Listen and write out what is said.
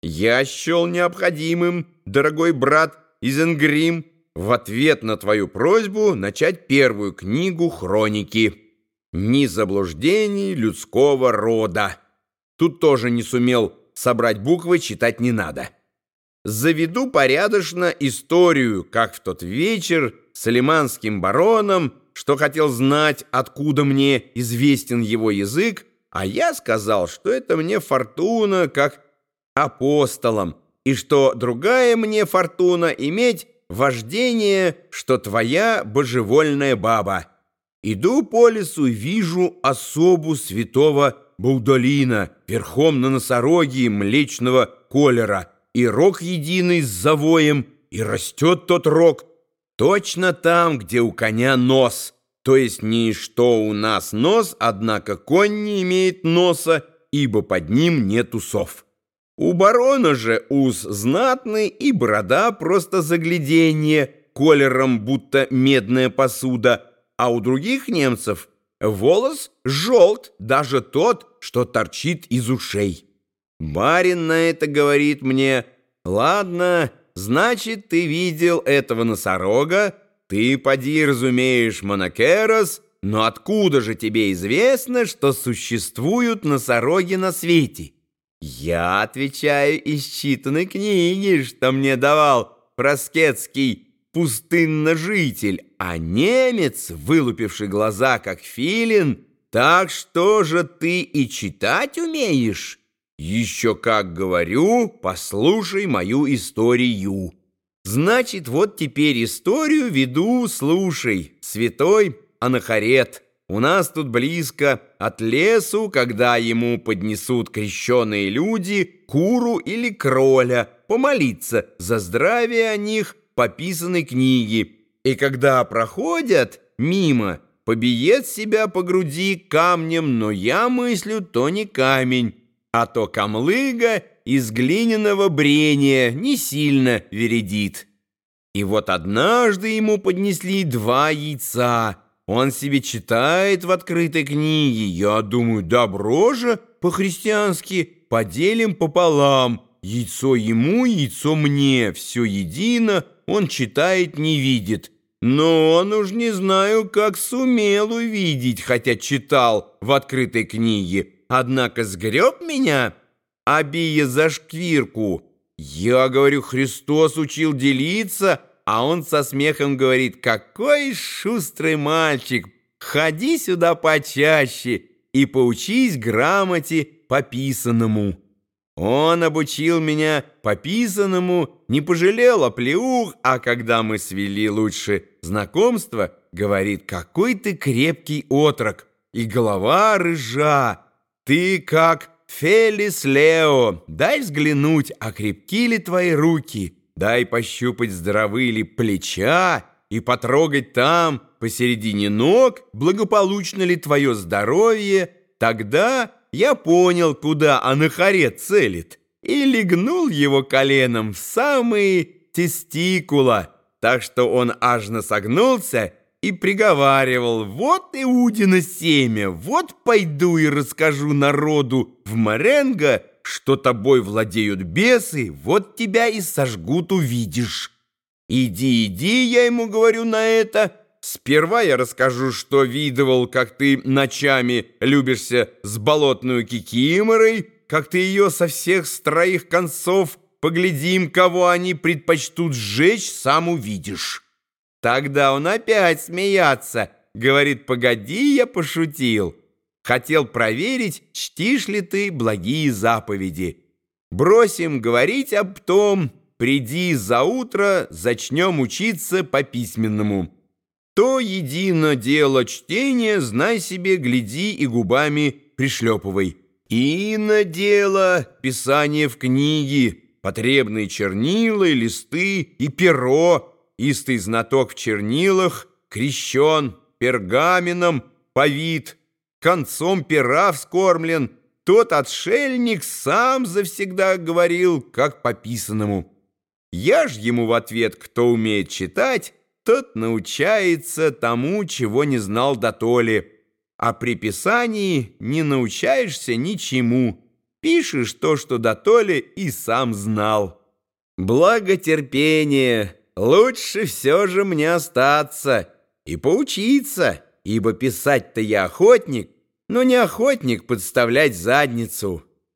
Я счел необходимым, дорогой брат Изенгрим, в ответ на твою просьбу начать первую книгу хроники «Ни заблуждений людского рода». Тут тоже не сумел собрать буквы, читать не надо. Заведу порядочно историю, как в тот вечер с алиманским бароном, что хотел знать, откуда мне известен его язык, а я сказал, что это мне фортуна как апостолам, и что другая мне фортуна иметь вождение, что твоя божевольная баба. Иду по лесу и вижу особу святого Баудолина верхом на носороге млечного колера, и рог единый с завоем, и растет тот рог точно там, где у коня нос, то есть не что у нас нос, однако конь не имеет носа, ибо под ним нет усов. У барона же ус знатный и борода просто загляденье, колером будто медная посуда, а у других немцев волос желт, даже тот, что торчит из ушей. Барин на это говорит мне: «Ладно, значит, ты видел этого носорога, ты поди разумеешь Монакерос, но откуда же тебе известно, что существуют носороги на свете?» Я отвечаю из читанной книги, что мне давал проскетский пустынножитель, а немец, вылупивший глаза, как филин: «Так что же ты и читать умеешь?» «Еще как говорю, послушай мою историю». Значит, вот теперь историю веду, слушай. Святой Анахарет у нас тут близко от лесу, когда ему поднесут крещеные люди куру или кроля, помолиться за здравие о них по писанной книге. И когда проходят мимо, побиет себя по груди камнем, но я мыслю, то не камень, а то камлыга из глиняного брения не сильно вередит. И вот однажды ему поднесли 2 яйца. Он себе читает в открытой книге. Я думаю, добро же по-христиански поделим пополам. Яйцо ему, яйцо мне, все едино, он читает, не видит. Но он уж не знаю, как сумел увидеть, хотя читал в открытой книге. Однако сгреб меня, обия за шквирку. Я говорю, Христос учил делиться, а он со смехом говорит: «Какой шустрый мальчик! Ходи сюда почаще и поучись грамоте по писанному». Он обучил меня по писаному, не пожалел оплеух, а когда мы свели лучше знакомство, говорит: «Какой ты крепкий отрок, и голова рыжа! Ты как Фелис Лео, дай взглянуть, а крепки ли твои руки, дай пощупать, здоровы ли плеча, и потрогать там, посередине ног, благополучно ли твое здоровье». Тогда я понял, куда Анахарет целит, и легнул его коленом в самые тестикула, так что он аж насогнулся и приговаривал: «Вот Иудино семя, вот пойду и расскажу народу в Маренго, что тобой владеют бесы, вот тебя и сожгут, увидишь». «Иди, иди», я ему говорю на это. «Сперва я расскажу, что видывал, как ты ночами любишься с болотную кикиморой, как ты ее со всех с 3 концов, поглядим, кого они предпочтут сжечь, сам увидишь». Тогда он опять смеяться, говорит: «Погоди, я пошутил. Хотел проверить, чтишь ли ты благие заповеди. Бросим говорить об том, приди заутро, зачнем учиться по письменному. То едино дело чтения, знай себе, гляди и губами пришлепывай. Ино дело писание в книге, потребные чернила и листы и перо. Истый знаток в чернилах крещен, пергаменом повит, концом пера вскормлен. Тот отшельник сам завсегда говорил, как по писанному». Я ж ему в ответ: «Кто умеет читать, тот научается тому, чего не знал дотоле, а при писании не научаешься ничему». Пишешь то, что дотоле и сам знал. Благо терпение, лучше все же мне остаться и поучиться, ибо писать-то я охотник, но не охотник подставлять задницу».